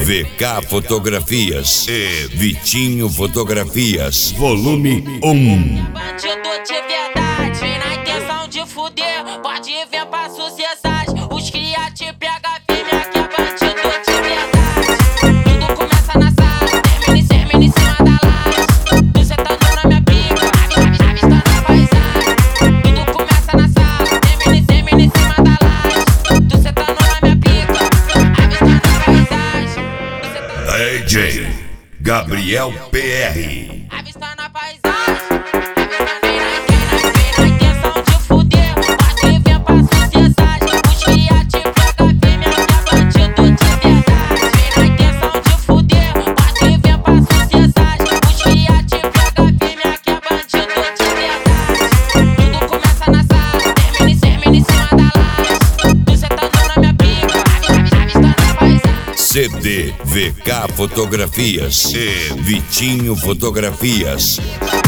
VK Fotografias e Vitinho Fotografias, volume 1. Bandido de verdade, vem na intenção de fuder, pode vir pra sociedade. Os cria te pega firme, aqui é bandido de verdade. Tudo começa na sala, termina em cima da laje. Tu sentando na minha pica, avistando a paisagem. Tudo começa na sala, termina em cima da laje. Tu sentando na minha pica, avistando a paisagem. DJ Gabriel PR. Avistando a paisagem. Vem na intenção de fuder, pode vir pra sociedade. Os cria te pega firme, aqui é bandido de verdade. Vem na intenção de fuder, pode vir pra sociedade. Os cria te pega firme, aqui é bandido de verdade. Tudo começa na sala, termina em cima da laje. Tu sentando na minha pica, avistando a paisagem. CD VK Fotografias e Vitinho Fotografias.